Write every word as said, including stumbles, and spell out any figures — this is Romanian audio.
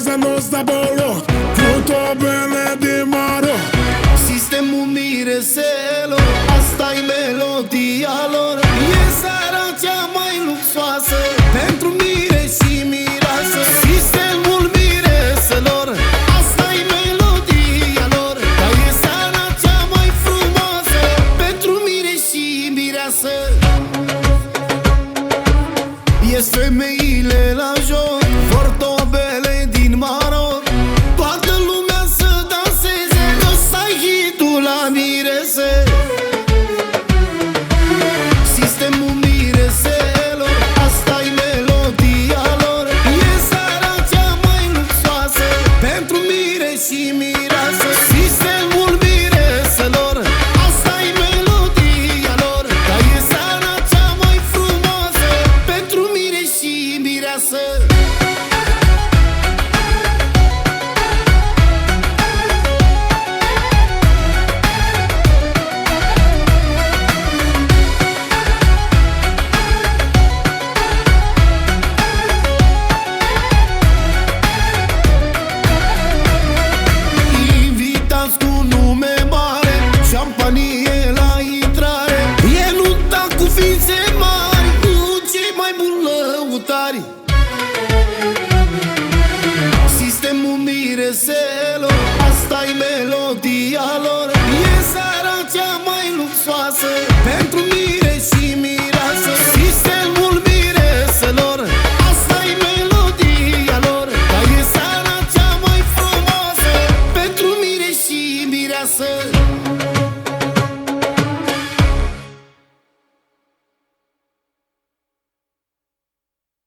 casa nostra Paolo, tutto bene di maro. Sistemul mireselor, asta-i melodia lor. E seara cea mai luxoasă pentru mire și mireasă. Sistemul mireselor, asta-i melodia lor. Dar e seara cea mai frumoasă pentru mire și mireasă. Ies femeile la joc, portobele din Maroc. Toată lumea să danseze, ăsta-i hitul la mirese. Sistemul mireselor, asta-i melodia lor. E seara cea mai luxoasă pentru mire și mireasă. Sistemul mireselor, asta-i melodia lor. Dar e seara cea mai frumoasă pentru mire și mireasă. Invitați cu nume mare, șampanie la intrare. E lupta cu ființe mari, cu cei mai buni lăutari. Sistemul mireselor, asta-i melodia lor. E seara cea mai luxoasă